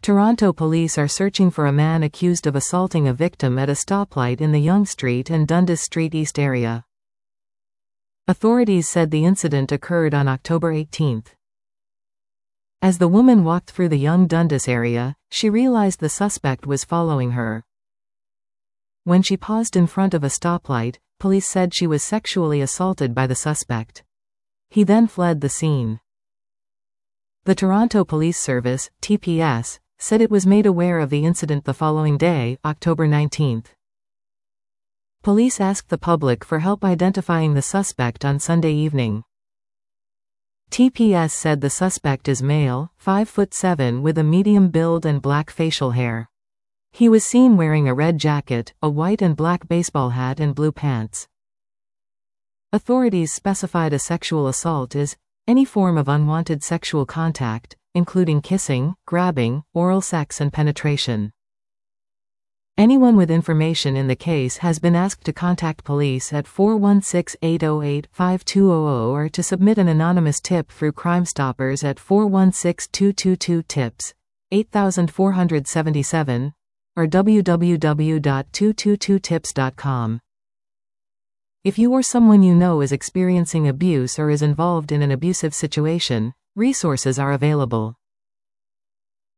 Toronto police are searching for a man accused of assaulting a victim at a stoplight in the Yonge Street and Dundas Street East area. Authorities said the incident occurred on October 18. As the woman walked through the Yonge Dundas area, she realized the suspect was following her. When she paused in front of a stoplight, police said she was sexually assaulted by the suspect. He then fled the scene. The Toronto Police Service, TPS, said it was made aware of the incident the following day, October 19. Police asked the public for help identifying the suspect on Sunday evening. TPS said the suspect is male, 5'7" with a medium build and black facial hair. He was seen wearing a red jacket, a white and black baseball hat and blue pants. Authorities specified a sexual assault as any form of unwanted sexual contact, including kissing, grabbing, oral sex and penetration. Anyone with information in the case has been asked to contact police at 416-808-5200 or to submit an anonymous tip through Crime Stoppers at 416-222-TIPS, 8477, or www.222tips.com. If you or someone you know is experiencing abuse or is involved in an abusive situation, resources are available.